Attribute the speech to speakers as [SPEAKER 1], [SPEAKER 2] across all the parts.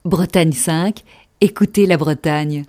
[SPEAKER 1] Bretagne 5, écoutez la Bretagne.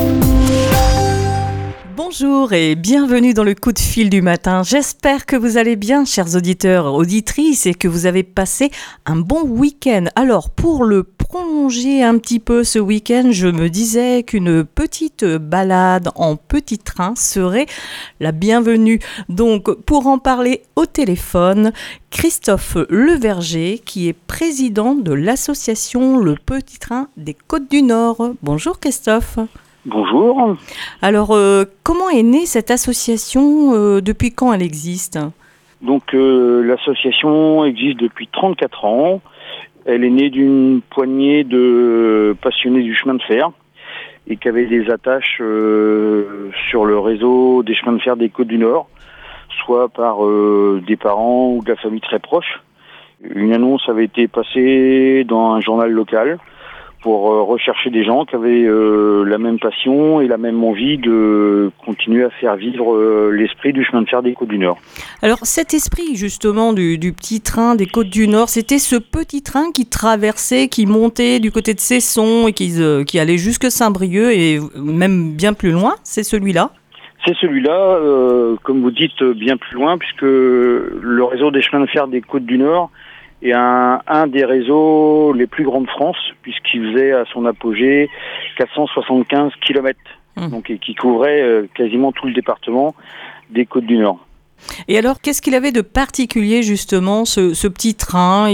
[SPEAKER 2] Bonjour et bienvenue dans le coup de fil du matin. J'espère que vous allez bien, chers auditeurs, auditrices, et que vous avez passé un bon week-end. Alors, pour le prolonger un petit peu ce week-end, je me disais qu'une petite balade en petit train serait la bienvenue. Donc, pour en parler au téléphone, Christophe Leverger, qui est président de l'association Le Petit Train des Côtes-du-Nord. Bonjour Christophe.
[SPEAKER 3] Bonjour.
[SPEAKER 2] Alors, comment est née cette association? Depuis quand elle existe?
[SPEAKER 3] Donc l'association existe depuis 34 ans. Elle est née d'une poignée de passionnés du chemin de fer et qui avaient des attaches sur le réseau des chemins de fer des Côtes-du-Nord, soit par des parents ou de la famille très proche. Une annonce avait été passée dans un journal local pour rechercher des gens qui avaient la même passion et la même envie de continuer à faire vivre l'esprit du chemin de fer des Côtes-du-Nord.
[SPEAKER 2] Alors cet esprit justement du petit train des Côtes-du-Nord, c'était ce petit train qui traversait, qui montait du côté de Cesson et qui allait jusque Saint-Brieuc et même bien plus loin, c'est celui-là?
[SPEAKER 3] C'est celui-là, comme vous dites, bien plus loin, puisque le réseau des chemins de fer des Côtes-du-Nord est un des réseaux les plus grands de France, puisqu'il faisait à son apogée 475 km, donc, et qui couvrait quasiment tout le département des Côtes-du-Nord.
[SPEAKER 2] Et alors, qu'est-ce qu'il avait de particulier justement, ce petit train?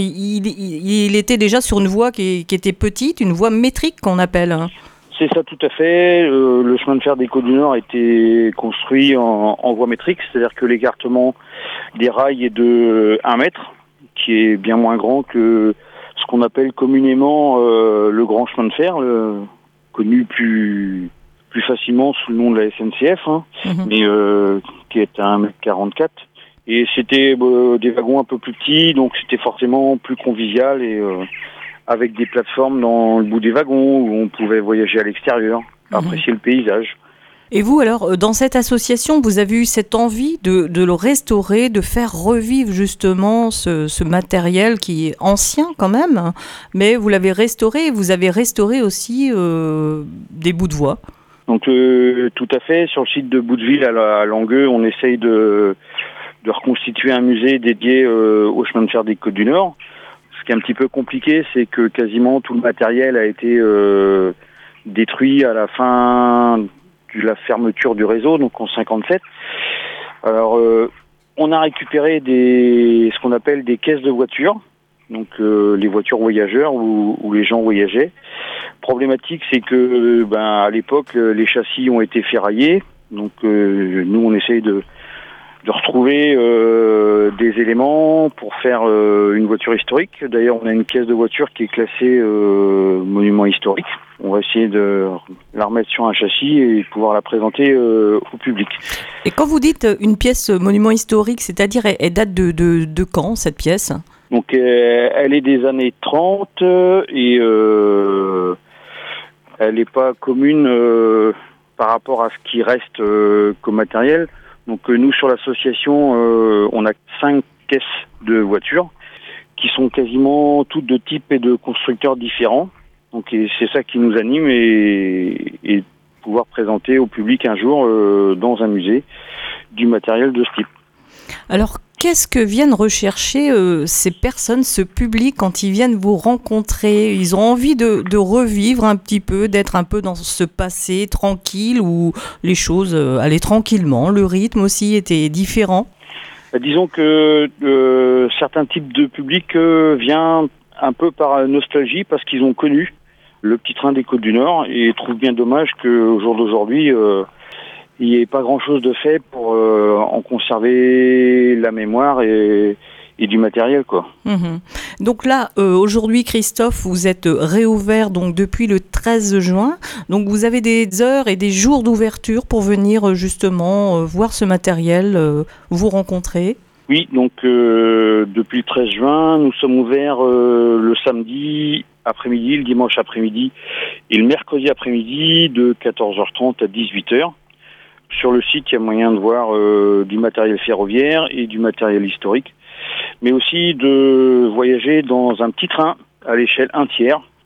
[SPEAKER 2] Il était déjà sur une voie qui était petite, une voie métrique qu'on appelle.
[SPEAKER 3] C'est ça, tout à fait. Le chemin de fer des Côtes-du-Nord a été construit en voie métrique, c'est-à-dire que l'écartement des rails est de 1 mètre, qui est bien moins grand que ce qu'on appelle communément le grand chemin de fer, connu plus facilement sous le nom de la SNCF, mais qui est à 1,44 m. Et c'était des wagons un peu plus petits, donc c'était forcément plus convivial et avec des plateformes dans le bout des wagons où on pouvait voyager à l'extérieur, apprécier le paysage.
[SPEAKER 2] Et vous, alors, dans cette association, vous avez eu cette envie de le restaurer, de faire revivre justement ce matériel qui est ancien quand même, mais vous l'avez restauré, vous avez restauré aussi des bouts de voie.
[SPEAKER 3] Donc tout à fait, sur le site de Bouteville à Langueux, on essaye de reconstituer un musée dédié au chemin de fer des Côtes-du-Nord. Ce qui est un petit peu compliqué, c'est que quasiment tout le matériel a été détruit à la fin de la fermeture du réseau, donc en 57. Alors, on a récupéré ce qu'on appelle des caisses de voitures, donc les voitures voyageurs où les gens voyageaient. Problématique, c'est que à l'époque, les châssis ont été ferraillés, donc nous on essaye de retrouver des éléments pour faire une voiture historique. D'ailleurs, on a une caisse de voiture qui est classée monument historique. On va essayer de la remettre sur un châssis et pouvoir la présenter au public.
[SPEAKER 2] Et quand vous dites une pièce monument historique, c'est-à-dire elle date de quand cette pièce?
[SPEAKER 3] Donc elle est des années 30 et elle n'est pas commune par rapport à ce qui reste comme matériel. Donc nous, sur l'association, on a 5 caisses de voitures qui sont quasiment toutes de types et de constructeurs différents. Donc c'est ça qui nous anime et pouvoir présenter au public un jour dans un musée du matériel de ce type.
[SPEAKER 2] Alors, qu'est-ce que viennent rechercher ces personnes, ce public, quand ils viennent vous rencontrer? Ils ont envie de revivre un petit peu, d'être un peu dans ce passé tranquille où les choses allaient tranquillement, le rythme aussi était différent?
[SPEAKER 3] Disons que certains types de public viennent un peu par nostalgie parce qu'ils ont connu le petit train des Côtes-du-Nord et trouvent bien dommage qu'au jour d'aujourd'hui, il n'y ait pas grand-chose de fait pour en conserver la mémoire et du matériel, quoi.
[SPEAKER 2] Donc là, aujourd'hui, Christophe, vous êtes réouvert donc depuis le 13 juin. Donc vous avez des heures et des jours d'ouverture pour venir justement voir ce matériel, vous rencontrer.
[SPEAKER 3] Oui, donc depuis le 13 juin, nous sommes ouverts le samedi après-midi, le dimanche après-midi et le mercredi après-midi de 14h30 à 18h. Sur le site, il y a moyen de voir du matériel ferroviaire et du matériel historique, mais aussi de voyager dans un petit train à l'échelle 1 tiers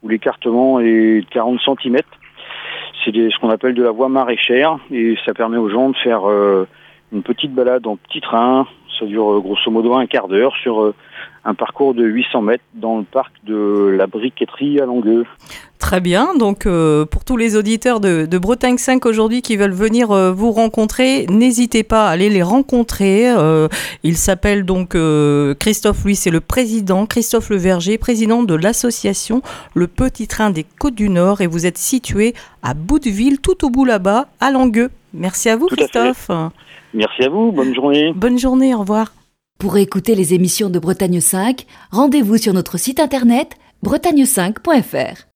[SPEAKER 3] où l'écartement est de 40 cm. C'est ce qu'on appelle de la voie maraîchère et ça permet aux gens de faire une petite balade en petit train. Ça dure grosso modo un quart d'heure sur un parcours de 800 mètres dans le parc de la Briqueterie à Longueux.
[SPEAKER 2] Très bien, donc pour tous les auditeurs de Bretagne 5 aujourd'hui qui veulent venir vous rencontrer, n'hésitez pas à aller les rencontrer. Il s'appelle donc Christophe, lui c'est le président, Christophe Leverger, président de l'association Le Petit Train des Côtes du Nord et vous êtes situé à Bouteville, tout au bout là-bas, à Langueux. Merci à vous
[SPEAKER 3] Tout
[SPEAKER 2] Christophe.
[SPEAKER 3] Merci à vous, bonne journée.
[SPEAKER 2] Bonne journée, au revoir.
[SPEAKER 1] Pour écouter les émissions de Bretagne 5, rendez-vous sur notre site internet bretagne5.fr.